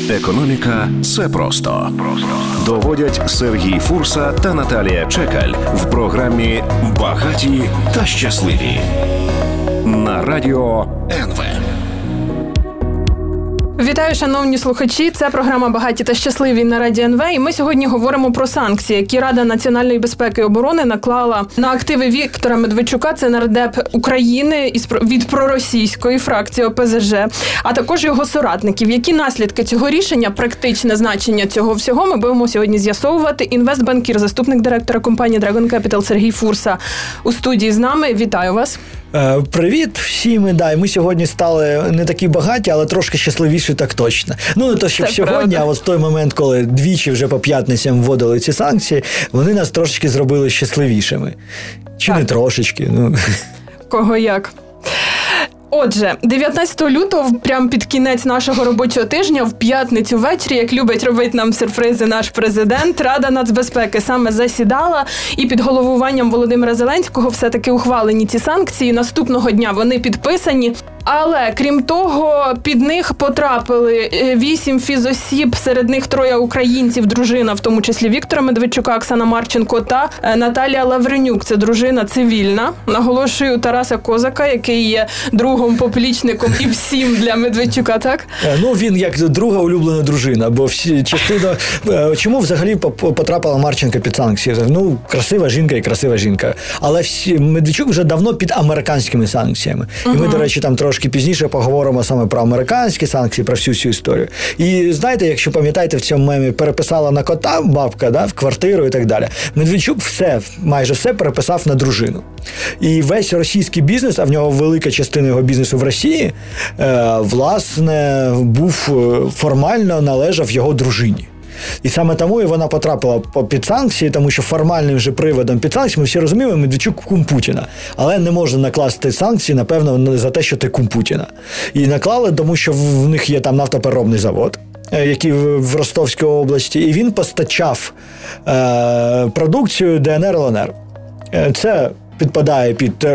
Економіка – це просто. Доводять Сергій Фурса та Наталія Чекаль в програмі «Багаті та щасливі» на радіо НВ. Вітаю, шановні слухачі. Це програма «Багаті та щасливі» на Радіо НВ. І ми сьогодні говоримо про санкції, які Рада національної безпеки і оборони наклала на активи Віктора Медведчука, це нардеп України від проросійської фракції ОПЗЖ, а також його соратників. Які наслідки цього рішення, практичне значення цього всього ми будемо сьогодні з'ясовувати. Інвестбанкір, заступник директора компанії Dragon Capital Сергій Фурса у студії з нами. Вітаю вас. Привіт всім. Ми сьогодні стали не такі багаті, але трошки щасливіші, так точно. Не то, щоб сьогодні, правда. А от в той момент, коли двічі вже по п'ятницям вводили ці санкції, вони нас трошечки зробили щасливішими. Чи так. Не трошечки. Кого як. Отже, 19 лютого, прямо під кінець нашого робочого тижня, в п'ятницю ввечері, як любить робити нам сюрпризи наш президент, Рада нацбезпеки саме засідала, і під головуванням Володимира Зеленського все-таки ухвалені ці санкції. Наступного дня вони підписані. Але, крім того, під них потрапили 8 фізосіб, серед них 3 українців, дружина, в тому числі Віктора Медведчука, Оксана Марченко та Наталія Лавренюк, це дружина цивільна. Наголошую, Тараса Козака, який є другом, поплічником і всім для Медведчука, так? Він як друга улюблена дружина, бо частина... Чому взагалі потрапила Марченко під санкції? Красива жінка і красива жінка. Але Медведчук вже давно під американськими санкціями. І ми, до речі, там трошки пізніше поговоримо саме про американські санкції, про всю цю історію. І знаєте, якщо пам'ятаєте, в цьому мемі переписала на кота бабка, в квартиру і так далі. Медведчук майже все переписав на дружину. І весь російський бізнес, а в нього велика частина його бізнесу в Росії, власне, формально належав його дружині. І саме тому і вона потрапила під санкції, тому що формальним же приводом під санкції, ми всі розуміємо, Медведчук кум Путіна. Але не можна накласти санкції, напевно, за те, що ти кум Путіна. І наклали, тому що в них є там нафтопереробний завод, який в Ростовській області, і він постачав продукцію ДНР-ЛНР. Це підпадає під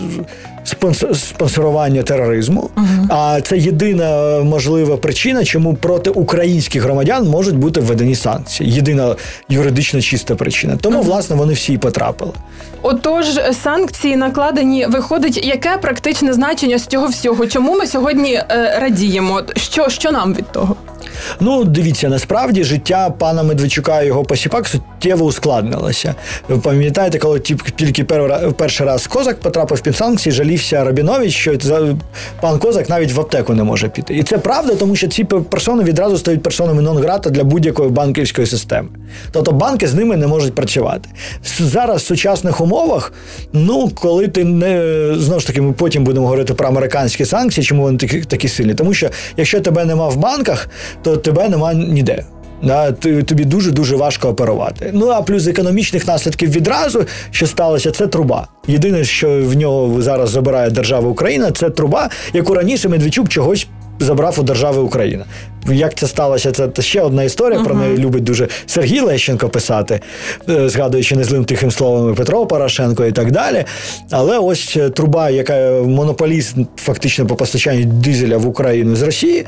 спонсорування тероризму, а це єдина можлива причина, чому проти українських громадян можуть бути введені санкції. Єдина юридично чиста причина. Тому, власне, вони всі потрапили. Отож, санкції накладені, виходить, яке практичне значення з цього всього? Чому ми сьогодні радіємо? Що нам від того? Дивіться, насправді життя пана Медведчука і його посіпак суттєво ускладнилося. Ви пам'ятаєте, коли тільки перший раз Козак потрапив під санкції, жалівся Рабінович, що пан Козак навіть в аптеку не може піти. І це правда, тому що ці персони відразу стають персонами нон-грата для будь-якої банківської системи. Тобто банки з ними не можуть працювати. Зараз в сучасних умовах, коли ти знову ж таки, ми потім будемо говорити про американські санкції, чому вони такі сильні. Тому що, якщо тебе нема в банках, то тебе нема ніде. Тобі дуже-дуже важко оперувати. А плюс економічних наслідків відразу, що сталося, це труба. Єдине, що в нього зараз забирає держава Україна, це труба, яку раніше Медведчук чогось забрав у держави Україна. Як це сталося, це ще одна історія, про неї любить дуже Сергій Лещенко писати, згадуючи незлим тихим словом Петро Порошенко і так далі. Але ось труба, яка монополіст фактично по постачанню дизеля в Україну з Росії,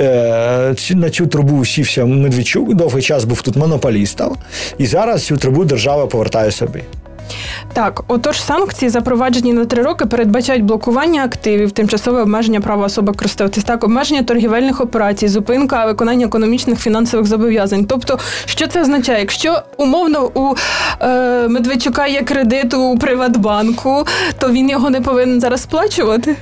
на цю трубу сівся Медведчук, довгий час був тут монополістом, і зараз цю трубу держава повертає собі. Так, отож, санкції, запроваджені на 3 роки, передбачають блокування активів, тимчасове обмеження права особи користуватись, так, обмеження торгівельних операцій, зупинка виконання економічних фінансових зобов'язань. Тобто, що це означає? Якщо, умовно, у Медведчука є кредит у Приватбанку, то він його не повинен зараз сплачувати?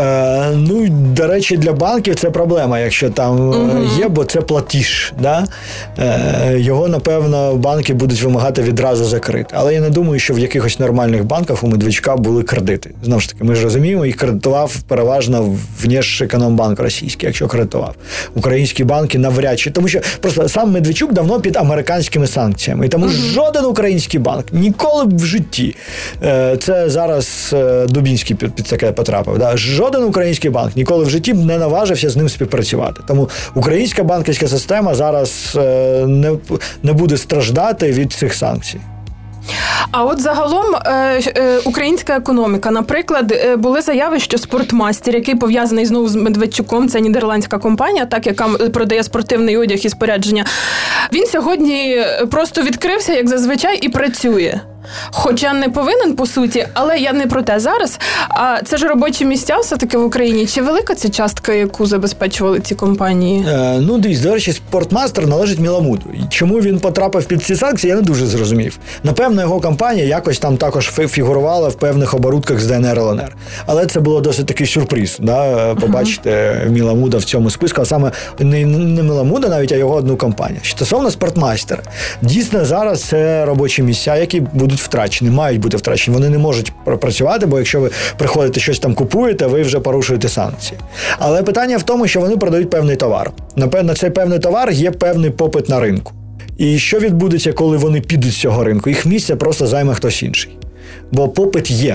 До речі, для банків це проблема, якщо там є, бо це платіж. Да? Його, напевно, банки будуть вимагати відразу закрити. Але я не думаю, що в якихось нормальних банках у Медведчука були кредити. Знову ж таки, ми ж розуміємо, їх кредитував переважно Внешекономбанк російський, якщо кредитував. Українські банки навряд чи. Тому що просто сам Медведчук давно під американськими санкціями. І тому жоден український банк ніколи в житті, це зараз Дубінський під таке потрапив, да? Жоден український банк ніколи в житті не наважився з ним співпрацювати. Тому українська банківська система зараз не буде страждати від цих санкцій. А от загалом українська економіка, наприклад, були заяви, що Спортмастер, який пов'язаний знову з Медведчуком, це нідерландська компанія, так, яка продає спортивний одяг і спорядження, він сьогодні просто відкрився, як зазвичай, і працює. Хоча не повинен, по суті, але я не про те зараз. А це ж робочі місця все-таки в Україні. Чи велика ця частка, яку забезпечували ці компанії? Дивіться, до речі, Спортмастер належить Міламуду. Чому він потрапив під ці санкції, я не дуже зрозумів. Напевно, його компанія якось там також фігурувала в певних оборудках з ДНР, ЛНР. Але це було досить такий сюрприз, побачити Міламуда в цьому списку, а саме не Міламуда навіть, а його одну компанію. Стосовно Спортмастера, дійсно зараз це робочі місця, які будуть втрачені, мають бути втрачені. Вони не можуть працювати, бо якщо ви приходите щось там купуєте, ви вже порушуєте санкції. Але питання в тому, що вони продають певний товар. Напевно, цей певний товар є певний попит на ринку. І що відбудеться, коли вони підуть з цього ринку? Їх місце просто займе хтось інший. Бо попит є,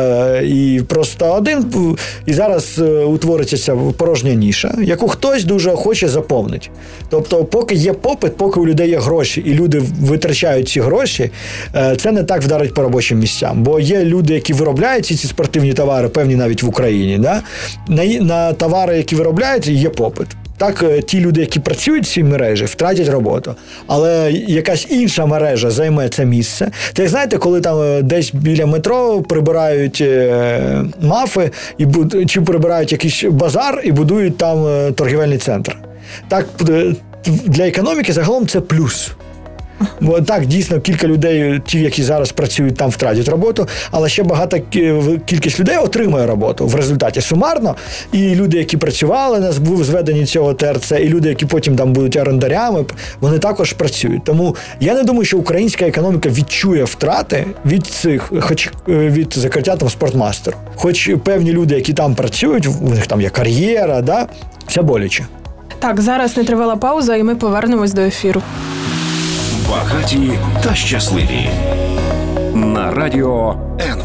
і просто і зараз утвориться ця порожня ніша, яку хтось дуже охоче заповнить. Тобто, поки є попит, поки у людей є гроші, і люди витрачають ці гроші, це не так вдарить по робочим місцям. Бо є люди, які виробляють ці спортивні товари, певні навіть в Україні, на товари, які виробляються, є попит. Так, ті люди, які працюють в цій мережі, втратять роботу. Але якась інша мережа займе це місце. Це, знаєте, коли там десь біля метро прибирають мафи, чи прибирають якийсь базар і будують там торгівельний центр. Так, для економіки загалом це плюс. Бо так, дійсно, кілька людей, ті, які зараз працюють там, втратять роботу, але ще багата кількість людей отримує роботу в результаті сумарно. І люди, які працювали на зведенні цього ТРЦ, і люди, які потім там будуть орендарями, вони також працюють. Тому я не думаю, що українська економіка відчує втрати від закриття там Спортмастеру. Хоч певні люди, які там працюють, у них там є кар'єра, це боляче. Так, зараз не тривала пауза, і ми повернемось до ефіру. Багаті та щасливі. На радіо НВ.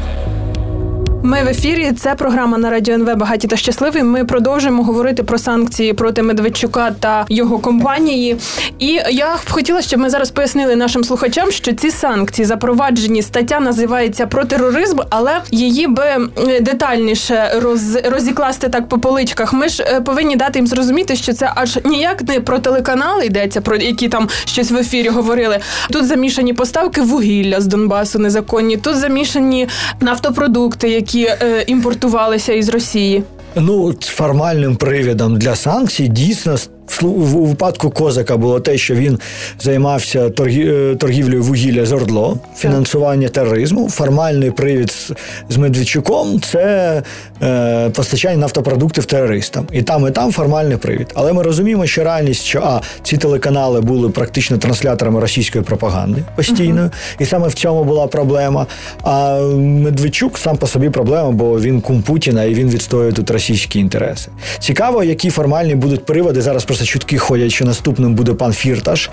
Ми в ефірі. Це програма на радіо НВ «Багаті та щасливі». Ми продовжуємо говорити про санкції проти Медведчука та його компанії. І я б хотіла, щоб ми зараз пояснили нашим слухачам, що ці санкції запроваджені, стаття називається «Про тероризм», але її би детальніше розікласти так по поличках. Ми ж повинні дати їм зрозуміти, що це аж ніяк не про телеканали йдеться, про які там щось в ефірі говорили. Тут замішані поставки вугілля з Донбасу незаконні, тут замішані нафтопродукти, які імпортувалися із Росії. Формальним привідом для санкцій дійсно у випадку Козака було те, що він займався торгівлею вугілля з ОРДЛО, фінансування тероризму. Формальний привід з Медведчуком – це постачання нафтопродуктів терористам. І там формальний привід. Але ми розуміємо, що реальність, що ці телеканали були практично трансляторами російської пропаганди постійно, і саме в цьому була проблема. А Медведчук сам по собі проблема, бо він кум Путіна і він відстоює тут російські інтереси. Цікаво, які формальні будуть приводи. Зараз просто чутки ходять, що наступним буде пан Фірташ,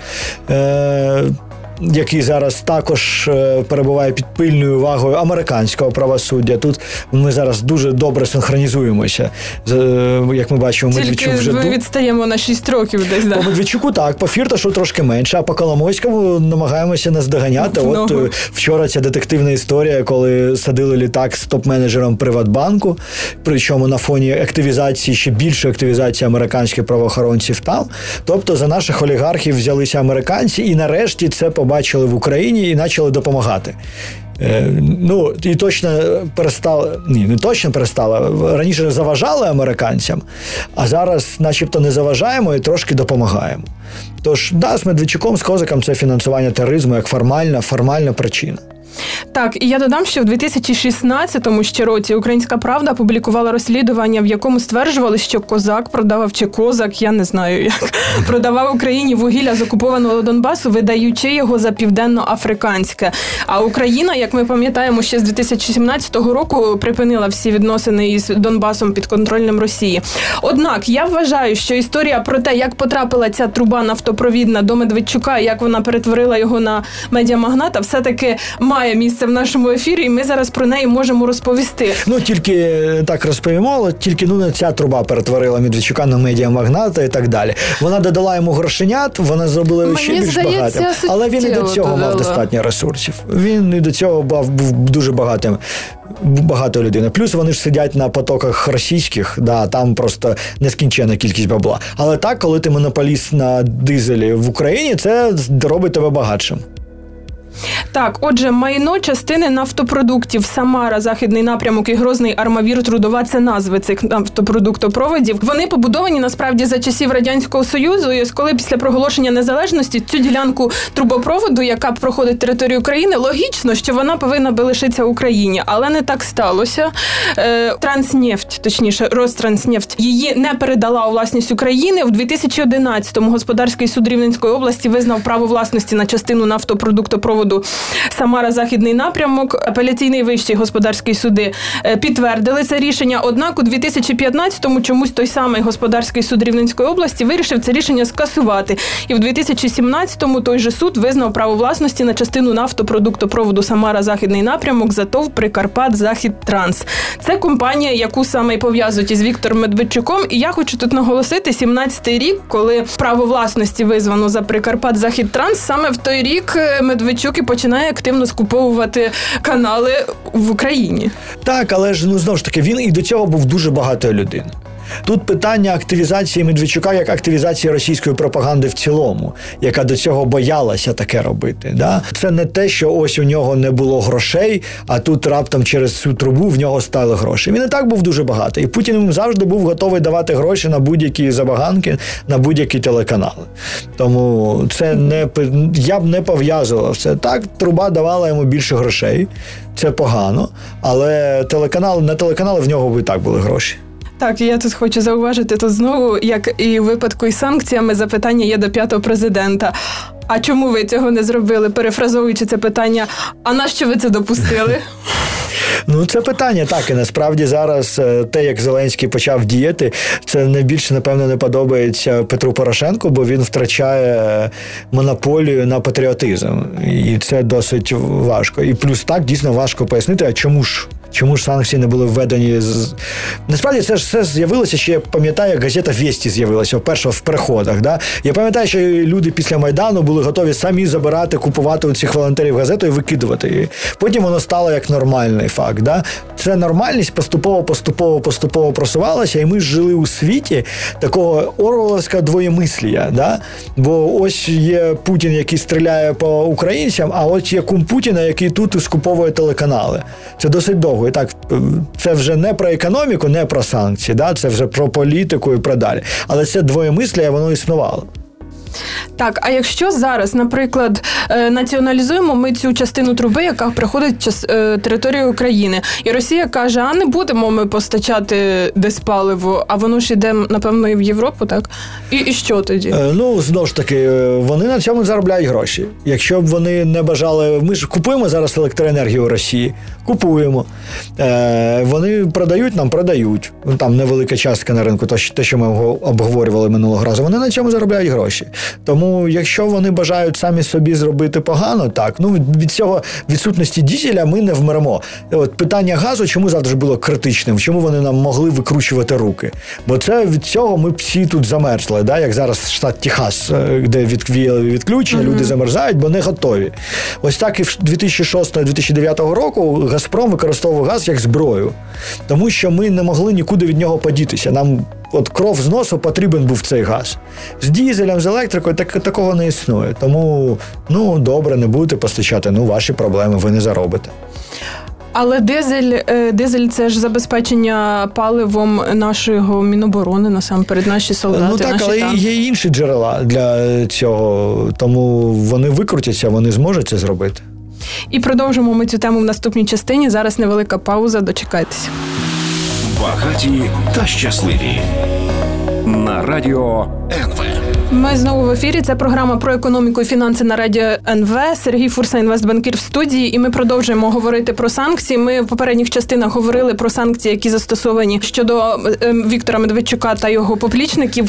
який зараз також перебуває під пильною увагою американського правосуддя. Тут ми зараз дуже добре синхронізуємося. Як ми бачимо, Медведчук вже... Тільки ми відстаємо на 6 років десь, По Медведчуку так, по Фірташу трошки менше, а по Коломойському намагаємося наздоганяти. От вчора ця детективна історія, коли садили літак з топ-менеджером Приватбанку, причому на фоні активізації, ще більшої активізації американських правоохоронців там. Тобто за наших олігархів взялися американці і нарешті це побачили в Україні і почали допомагати. І точно перестали, не точно перестали, раніше заважали американцям, а зараз начебто не заважаємо і трошки допомагаємо. Тож, з Медведчуком, з Козаком це фінансування тероризму як формальна причина. Так, і я додам, що в 2016 ще році «Українська правда» опублікувала розслідування, в якому стверджували, що Козак продавав, чи Козак, я не знаю як, продавав Україні вугілля з окупованого Донбасу, видаючи його за південно-африканське. А Україна, як ми пам'ятаємо, ще з 2017 року припинила всі відносини із Донбасом підконтрольним Росії. Однак, я вважаю, що історія про те, як потрапила ця труба нафтопровідна до Медведчука, як вона перетворила його на медіамагната, все-таки має має місце в нашому ефірі, і ми зараз про неї можемо розповісти. Тільки так розповімо, тільки ця труба перетворила Медведчука на медіамагната і так далі. Вона додала йому грошенят, вона зробила його ще більш багатим. Але він і до цього мав достатньо ресурсів. Він і до цього був дуже багато людини. Плюс вони ж сидять на потоках російських, там просто нескінченна кількість бабла. Але так, коли ти монополіст на дизелі в Україні, це робить тебе багатшим. Так, отже, майно частини нафтопродуктів Самара, Західний напрямок і Грозний Армавір Трудова – це назви цих нафтопродуктопроводів. Вони побудовані, насправді, за часів Радянського Союзу, і ось коли після проголошення незалежності цю ділянку трубопроводу, яка проходить територію країни, логічно, що вона повинна би лишитися в Україні, але не так сталося. Транснефть, точніше, Ространснефть, її не передала у власність України. В 2011-му Господарський суд Рівненської області визнав право власності на частину нафтопродуктопроводу Самара, Західний напрямок. Апеляційний вищий господарський суди підтвердили це рішення. Однак у 2015-му чомусь той самий Господарський суд Рівненської області вирішив це рішення скасувати. І в 2017-му той же суд визнав право власності на частину нафтопродуктопроводу Самара, Західний напрямок за ТОВ «Прикарпатзахідтранс». Це компанія, яку саме пов'язують із Віктором Медведчуком. І я хочу тут наголосити, 17-й рік, коли право власності визвано за «Прикарпатзахідтранс», саме в той рік Медведчук і починає активно скуповувати канали в Україні. Так, але ж, знову ж таки, він і до цього був дуже багатою людиною. Тут питання активізації Медведчука як активізації російської пропаганди в цілому, яка до цього боялася таке робити. Да? Це не те, що ось у нього не було грошей, а тут раптом через цю трубу в нього стали гроші. Він і так був дуже багатий. І Путін завжди був готовий давати гроші на будь-які забаганки, на будь-які телеканали. Тому це я б не пов'язував це. Так, труба давала йому більше грошей, це погано, але на телеканали в нього і так були гроші. Так, я тут хочу зауважити, то знову, як і у випадку із санкціями, запитання є до 5-го президента. А чому ви цього не зробили? Перефразовуючи це питання, а нащо ви це допустили? Це питання, так, і насправді зараз те, як Зеленський почав діяти, це найбільше, напевно, не подобається Петру Порошенку, бо він втрачає монополію на патріотизм. І це досить важко. І плюс так, дійсно важко пояснити, а чому ж санкції не були введені? Насправді, це ж все з'явилося, ще я пам'ятаю, як газета «Вєсті» з'явилася, вперше в переходах. Да? Я пам'ятаю, що люди після Майдану були готові самі забирати, купувати у цих волонтерів газету і викидувати її. Потім воно стало як нормальний факт. Да? Це нормальність поступово просувалася, і ми жили у світі такого орвеловського двоємислія. Да? Бо ось є Путін, який стріляє по українцям, а ось є кум Путіна, який тут скуповує телеканали. Це досить довго. І так, це вже не про економіку, не про санкції, да? Це вже про політику і про далі. Але це двоємислія, воно існувало. Так, а якщо зараз, наприклад, націоналізуємо ми цю частину труби, яка проходить територію України, і Росія каже, а не будемо ми постачати десь паливо, а воно ж йде, напевно, і в Європу, так? І що тоді? Знову ж таки, вони на цьому заробляють гроші. Якщо б вони не бажали... Ми ж купуємо зараз електроенергію у Росії. Купуємо. Вони продають. Там невелика частка на ринку, те, що ми обговорювали минулого разу. Вони на цьому заробляють гроші. Тому, якщо вони бажають самі собі зробити погано, так, від цього відсутності дізеля ми не вмремо. От питання газу, чому завжди було критичним? Чому вони нам могли викручувати руки? Бо це від цього ми всі тут замерзли, да? Як зараз штат Техас, де відключення, люди замерзають, бо не готові. Ось так і в 2006-2009 року Газпром використовував газ як зброю. Тому що ми не могли нікуди від нього подітися. Нам кров з носу потрібен був цей газ. З дізелем, з електрикою такого не існує. Тому, добре, не будете постачати, ваші проблеми, ви не заробите. Але дизель – це ж забезпечення паливом нашого Міноборони, насамперед, наші солдати, так, наші але танки. Є інші джерела для цього, тому вони викрутяться, вони зможуть це зробити. І продовжимо ми цю тему в наступній частині. Зараз невелика пауза, дочекайтеся. Багаті та щасливі. На радіо НВ. Ми знову в ефірі. Це програма про економіку і фінанси на радіо НВ. Сергій Фурса, інвестбанкір в студії. І ми продовжуємо говорити про санкції. Ми в попередніх частинах говорили про санкції, які застосовані щодо Віктора Медведчука та його поплічників.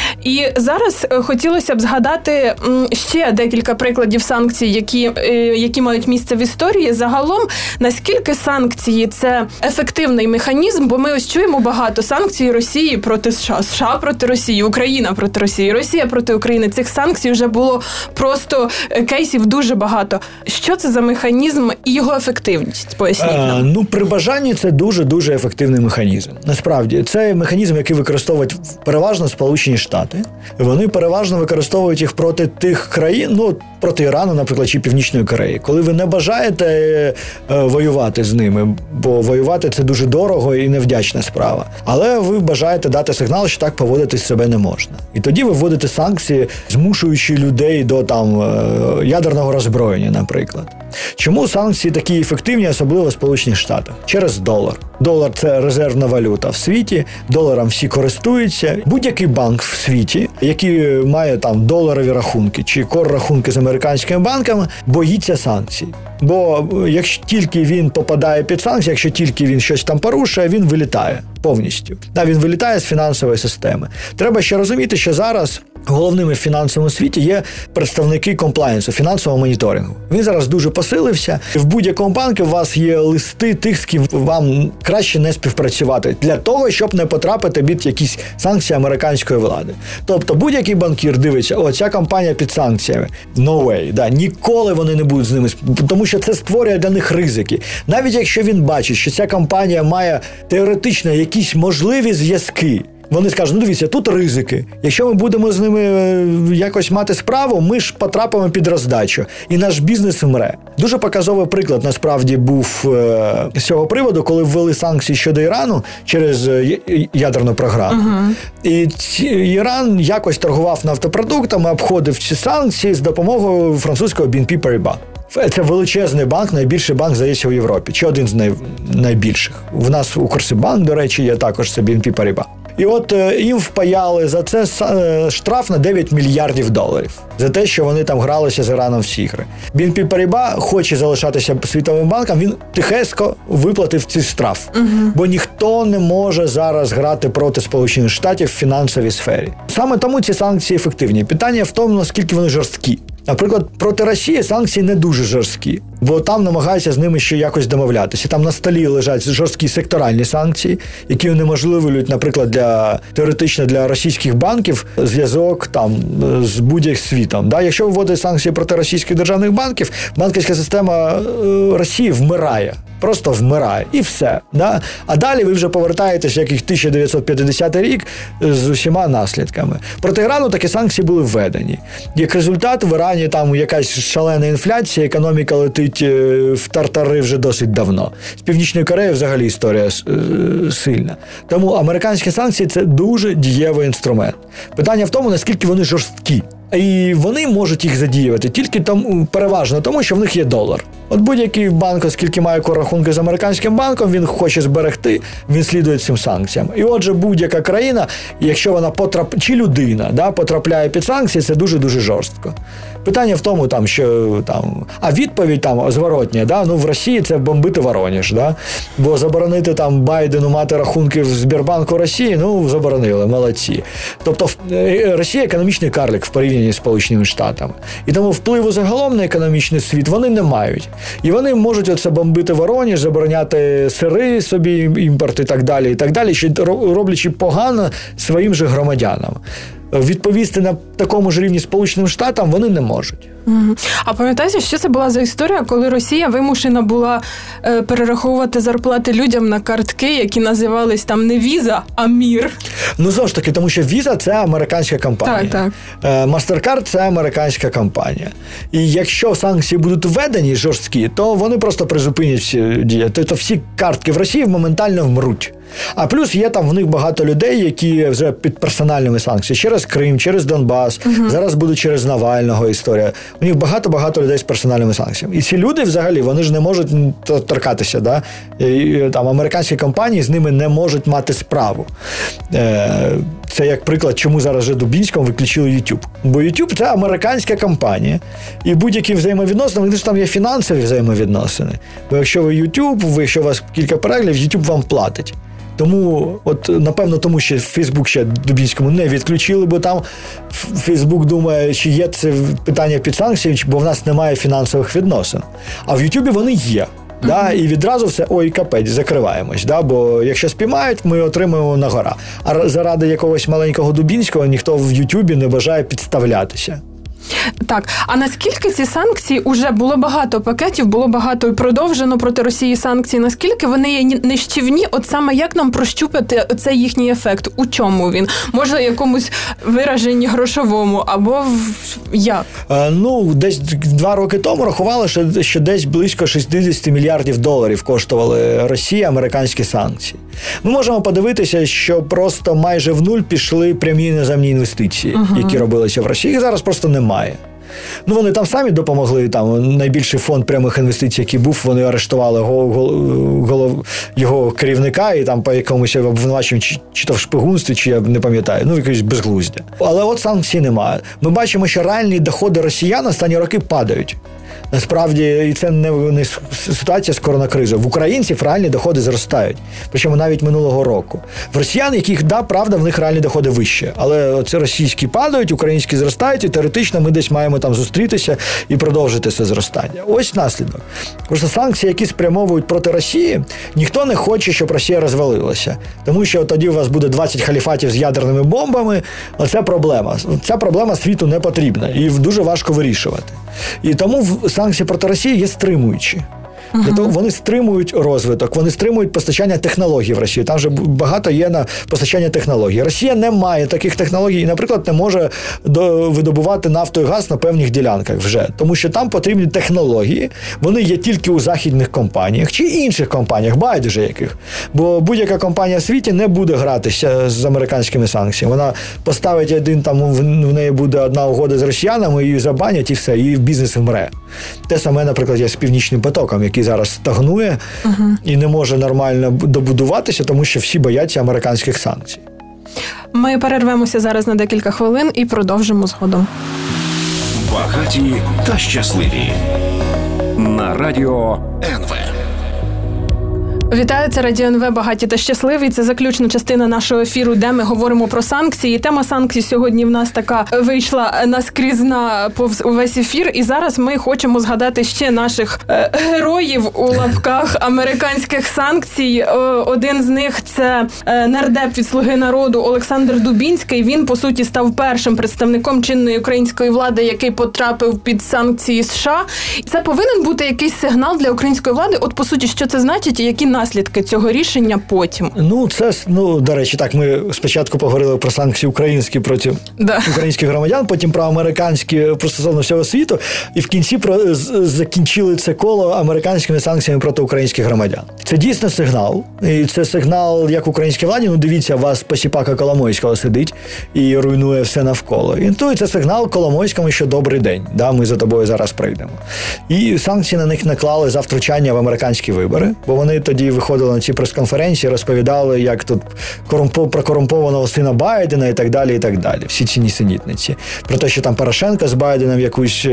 І зараз хотілося б згадати ще декілька прикладів санкцій, які мають місце в історії. Загалом, наскільки санкції – це ефективний механізм, бо ми ось чуємо багато санкцій Росії проти США, США проти Росії, Україна проти Росії, Росія проти України. Цих санкцій вже було просто кейсів дуже багато. Що це за механізм і його ефективність? Поясніть нам. При бажанні це дуже-дуже ефективний механізм. Насправді, це механізм, який використовують переважно Сполучені Штати. Вони переважно використовують їх проти тих країн, проти Ірану, наприклад, чи Північної Кореї. Коли ви не бажаєте воювати з ними, бо воювати це дуже дорого і невдячна справа. Але ви бажаєте дати сигнал, що так поводитись себе не можна. І тоді ви вводите санкції, змушуючи людей до ядерного роззброєння, наприклад. Чому санкції такі ефективні, особливо в Сполучених Штатах? Через долар. Долар – це резервна валюта в світі, доларом всі користуються. Будь-який банк в світі, який має доларові рахунки чи кор-рахунки з американськими банками, боїться санкцій. Бо якщо тільки він попадає під санкції, якщо тільки він щось там порушує, він вилітає повністю. Він вилітає з фінансової системи. Треба ще розуміти, що зараз головними в фінансовому світі є представники комплаєнсу, фінансового моніторингу. Він зараз дуже посилився. В будь-якому банку у вас є листи тих, з ким вам краще не співпрацювати, для того, щоб не потрапити під якісь санкції американської влади. Тобто будь-який банкір дивиться, ця компанія під санкціями. No way. Ніколи вони не будуть з ними, тому що це створює для них ризики. Навіть якщо він бачить, що ця компанія має теоретично якісь можливі зв'язки, вони скажуть, дивіться, тут ризики. Якщо ми будемо з ними якось мати справу, ми ж потрапимо під роздачу. І наш бізнес вмре. Дуже показовий приклад, насправді, був з цього приводу, коли ввели санкції щодо Ірану через ядерну програму. І Іран якось торгував нафтопродуктами, обходив ці санкції з допомогою французького BNP Paribas. Це величезний банк, найбільший банк, здається, у Європі. Чи один з найбільших. В нас Укрсибанк, до речі, є також, це BNP Paribas. І їм впаяли за це штраф на $9 мільярдів. За те, що вони там гралися з Іраном в ці ігри. BNP Paribas хоче залишатися світовим банком, він тихеско виплатив цей штраф. Бо ніхто не може зараз грати проти Сполучених Штатів в фінансовій сфері. Саме тому ці санкції ефективні. Питання в тому, наскільки вони жорсткі. Наприклад, проти Росії санкції не дуже жорсткі, бо там намагаються з ними ще якось домовлятися. Там на столі лежать жорсткі секторальні санкції, які унеможливлюють, наприклад, теоретично для російських банків зв'язок з будь-яким світом. Якщо вводять санкції проти російських державних банків, банківська система Росії вмирає. Просто вмирає. І все. А далі ви вже повертаєтесь, як 1950 рік, з усіма наслідками. Проти Ірану такі санкції були введені. Як результат, в Ірані там якась шалена інфляція, економіка летить в тартари вже досить давно. З Північної Кореї взагалі історія сильна. Тому американські санкції – це дуже дієвий інструмент. Питання в тому, наскільки вони жорсткі. І вони можуть їх задіювати тільки переважно тому, що в них є долар. Будь-який банк, оскільки має коррахунки з американським банком, він хоче зберегти, він слідує цим санкціям. І отже, будь-яка країна, якщо вона чи людина потрапляє під санкції, це дуже-дуже жорстко. Питання в тому, а відповідь зворотня, в Росії це бомбити Воронеж, бо заборонити Байдену мати рахунки в Сбербанку Росії, заборонили, молодці. Тобто Росія економічний карлик в порівнянні з Сполученими Штатами. І тому впливу загалом на економічний світ вони не мають. І вони можуть бомбити Воронеж, забороняти сири собі, імпорт і так далі, що роблячи погано своїм же громадянам. Відповісти на такому ж рівні Сполученим Штатам вони не можуть. А пам'ятаєте, що це була за історія, коли Росія вимушена була перераховувати зарплати людям на картки, які називались не Visa, а Мір? Знову ж таки, тому що Visa – це американська компанія. Так. MasterCard – це американська компанія. І якщо санкції будуть введені жорсткі, то вони просто призупинять всі дії. Тобто всі картки в Росії моментально вмруть. А плюс є в них багато людей, які вже під персональними санкціями. Через Крим, через Донбас, зараз буде через Навального історія. У них багато людей з персональними санкціями. І ці люди взагалі, вони ж не можуть торкатися, І, американські компанії з ними не можуть мати справу. Це як приклад, чому зараз вже Дубінському виключили YouTube. Бо YouTube – це американська компанія. І будь-які взаємовідносини, вони ж там є фінансові взаємовідносини. Бо якщо ви YouTube, якщо у вас кілька переглядів, YouTube вам платить. Тому, напевно, тому що Facebook ще Дубінському не відключили, бо там Facebook думає, чи є це питання під санкціями, бо в нас немає фінансових відносин. А в YouTube вони є. Да, і відразу все, капець, закриваємось. Да, бо якщо спіймають, ми отримаємо на гора. А заради якогось маленького Дубінського ніхто в Ютубі не бажає підставлятися. Так, а наскільки ці санкції, уже було багато пакетів, було багато і продовжено проти Росії санкцій, наскільки вони є нищівні, от саме як нам прощупати цей їхній ефект? У чому він? Може, якомусь вираженні грошовому, або як? Десь 2 роки тому рахували, що десь близько $60 мільярдів коштували Росії американські санкції. Ми можемо подивитися, що просто майже в нуль пішли прямі іноземні інвестиції, які робилися в Росії. Їх зараз просто немає. Вони там самі допомогли, там найбільший фонд прямих інвестицій, який був, вони арештували його керівника і там по якомусь обвинуваченню, чи то в шпигунстві, чи я не пам'ятаю, якось безглуздя. Але от санкцій немає. Ми бачимо, що реальні доходи росіян останні роки падають. Насправді, і це не ситуація з коронакризою. В українців реальні доходи зростають. Причому навіть минулого року. В росіян, правда, в них реальні доходи вищі. Але це російські падають, українські зростають, і теоретично ми десь маємо там зустрітися і продовжити це зростання. Ось наслідок. Просто санкції, які спрямовують проти Росії, ніхто не хоче, щоб Росія розвалилася. Тому що тоді у вас буде 20 халіфатів з ядерними бомбами. Оце проблема. Ця проблема світу не потрібна і дуже важко вирішувати. І тому санкції проти Росії є стримуючі. Вони стримують розвиток, вони стримують постачання технологій в Росію. Там вже багато є на постачання технологій. Росія не має таких технологій і, наприклад, не може видобувати нафту і газ на певних ділянках вже. Тому що там потрібні технології, вони є тільки у західних компаніях чи інших компаніях, байдуже яких. Бо будь-яка компанія в світі не буде гратися з американськими санкціями. Вона поставить в неї буде одна угода з росіянами, її забанять і все, і бізнес вмре. Те саме, наприклад, є з Північним потоком, який зараз стагнує і не може нормально добудуватися, тому що всі бояться американських санкцій. Ми перервемося зараз на декілька хвилин і продовжимо згодом. Багаті та щасливі. На радіо НВ. Вітаю, це Радіо НВ «Багаті та щасливі». Це заключна частина нашого ефіру, де ми говоримо про санкції. Тема санкцій сьогодні в нас така вийшла наскрізна повз увесь ефір. І зараз ми хочемо згадати ще наших героїв у лапках американських санкцій. Один з них – це нардеп від «Слуги народу» Олександр Дубінський. Він, по суті, став першим представником чинної української влади, який потрапив під санкції США. Це повинен бути якийсь сигнал для української влади? От, по суті, що це значить і які наслідки цього рішення потім? До речі, так, ми спочатку поговорили про санкції українські проти українських громадян, потім про американські стосовно всього світу, і в кінці закінчили це коло американськими санкціями проти українських громадян. Це дійсно сигнал, і це сигнал як українській владі, дивіться, вас Посіпака Коломойського сидить і руйнує все навколо. І це сигнал Коломойському, що добрий день, ми за тобою зараз прийдемо. І санкції на них наклали за втручання в американські вибори, бо вони тоді виходили на ці прес-конференції, розповідали, як тут про корумпованого сина Байдена і так далі, і так далі. Всі ці нісенітниці. Про те, що там Порошенко з Байденом якусь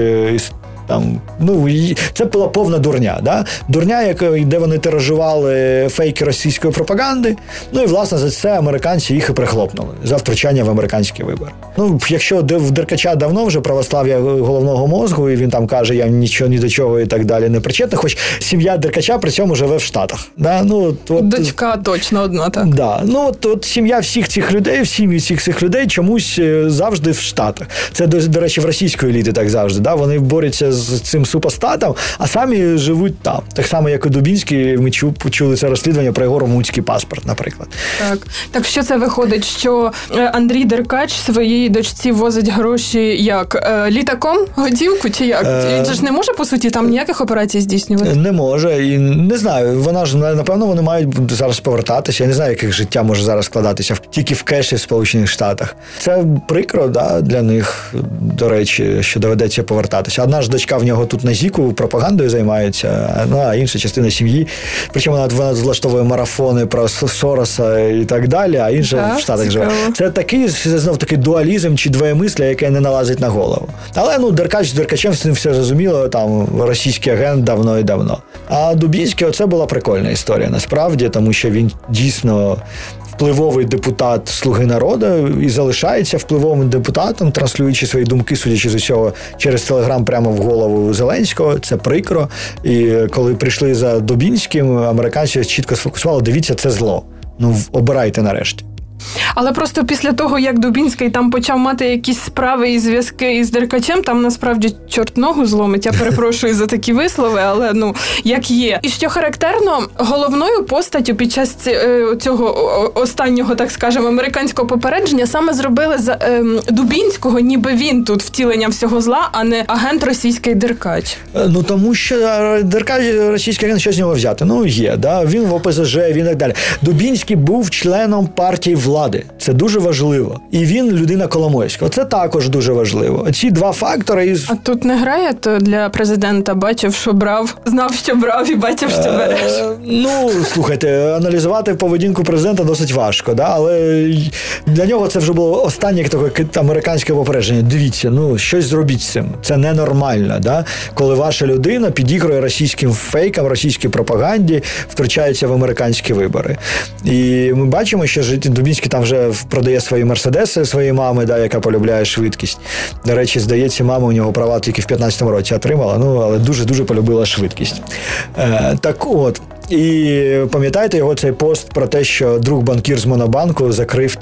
це була повна дурня. Да? Дурня, де вони тиражували фейки російської пропаганди. І, власне, за це американці їх і прихлопнули. За втручання в американські вибори. Якщо в Деркача давно вже православ'я головного мозку, і він там каже, я нічого, ні до чого і так далі не причетний, хоч сім'я Деркача при цьому живе в Штатах. Да? Дочка точно одна, так? Да. Сім'я всіх цих людей, сім'ї всіх цих людей чомусь завжди в Штатах. Це, до речі, в російської еліти так завжди. Да? Вони борються з цим супостатом, а самі живуть там. Так само, як і Дубінський, ми почули це розслідування про його румунський паспорт, наприклад. Так що це виходить, що Андрій Деркач своїй дочці возить гроші як? Літаком? Готівку чи як? Він же ж не може, по суті, там ніяких операцій здійснювати? Не може. І не знаю, напевно, вони мають зараз повертатися. Я не знаю, яких життя може зараз складатися тільки в кеші в Сполучених Штатах. Це прикро, для них, до речі, що доведеться повертатися. Одна ж дочка дочка в нього тут на ЗІКу пропагандою займається, а інша частина сім'ї. Причому вона влаштовує марафони про Сороса і так далі, а інша в Штатах живе. Це такий, знов таки, дуалізм чи двоємисля, яке не налазить на голову. Але, Деркач з Деркачем з ним все зрозуміло, там російський агент давно і давно. А Дубінський, оце була прикольна історія, насправді, тому що він дійсно впливовий депутат «Слуги народу» і залишається впливовим депутатом, транслюючи свої думки, судячи з усього, через Телеграм прямо в голову Зеленського. Це прикро. І коли прийшли за Дубінським, американці чітко сфокусували: дивіться, це зло. Обирайте нарешті. Але просто після того, як Дубінський там почав мати якісь справи і зв'язки із Деркачем, там насправді чорт ногу зломить. Я перепрошую за такі вислови, але як є. І що характерно, головною постаттю під час цього останнього, так скажемо, американського попередження саме зробили Дубінського, ніби він тут втілення всього зла, а не агент російський Деркач. Тому що Деркач, російський агент, що з нього взяти? Є, да? Він в ОПЗЖ, він і так далі. Дубінський був членом партії влади. Це дуже важливо. І він людина Коломойського. Це також дуже важливо. Ці два фактори... А тут не грає то для президента? Бачив, що брав, знав, що брав і бачив, що береш. Слухайте, аналізувати поведінку президента досить важко, да? Але для нього це вже було останнє таке американське попередження. Дивіться, щось зробіть з цим. Це ненормально, да? Коли ваша людина підігрує російським фейкам, російській пропаганді, втручається в американські вибори. І ми бачимо, що Дубінський там вже продає свої мерседеси своїй мами, да, яка полюбляє швидкість. До речі, здається, мама у нього права тільки в 15-му році отримала, але дуже-дуже полюбила швидкість. Так от, і пам'ятаєте його цей пост про те, що друг банкір з Монобанку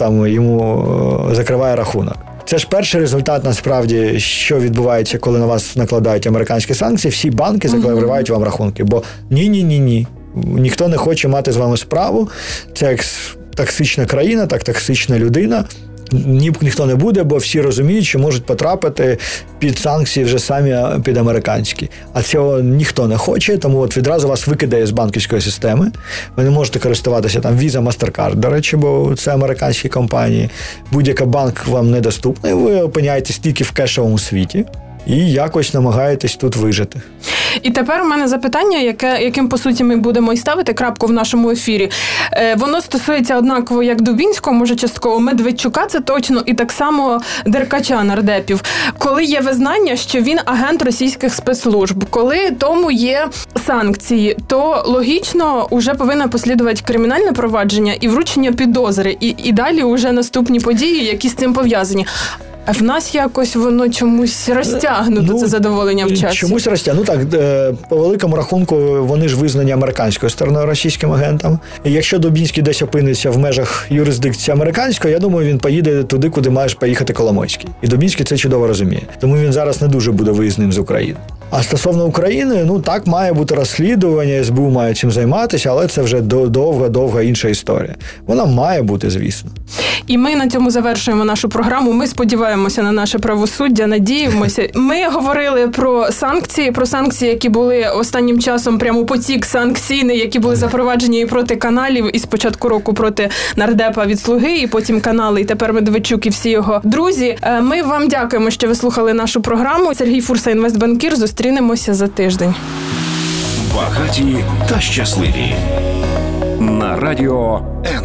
закриває рахунок. Це ж перший результат, насправді, що відбувається, коли на вас накладають американські санкції. Всі банки закривають вам рахунки, бо ні. Ніхто не хоче мати з вами справу. Це як токсична країна, так токсична людина. Ніхто не буде, бо всі розуміють, що можуть потрапити під санкції вже самі під американські. А цього ніхто не хоче, тому відразу вас викидає з банківської системи. Ви не можете користуватися там Visa, MasterCard, до речі, бо це американські компанії. Будь-який банк вам недоступний, ви опиняєтесь тільки в кешовому світі і якось намагаєтесь тут вижити. І тепер у мене запитання, яким, по суті, ми будемо і ставити крапку в нашому ефірі. Воно стосується однаково як Дубінського, може частково Медведчука, це точно, і так само Деркача, нардепів. Коли є визнання, що він агент російських спецслужб, коли тому є санкції, то логічно вже повинно послідувати кримінальне провадження і вручення підозри, і далі вже наступні події, які з цим пов'язані. А в нас якось воно чомусь розтягнуто, це задоволення в часі. Чомусь розтягнуто. По великому рахунку вони ж визнані американською стороною російським агентом. І якщо Дубінський десь опиниться в межах юрисдикції американської, я думаю, він поїде туди, куди має поїхати Коломойський. І Дубінський це чудово розуміє. Тому він зараз не дуже буде виїзним з України. А стосовно України, так, має бути розслідування, СБУ має цим займатися, але це вже довга інша історія. Вона має бути, звісно. І ми на цьому завершуємо нашу програму. Ми сподіваємося на наше правосуддя, надіємося. Ми говорили про санкції, які були останнім часом прямо потік санкційний, які були запроваджені і проти каналів, і з початку року проти нардепа від «Слуги», і потім канали, і тепер Медведчук і всі його друзі. Ми вам дякуємо, що ви слухали нашу програму. Сергій Фурса, інвестбанкір. Зустрінемося за тиждень. Багаті та щасливі. На радіо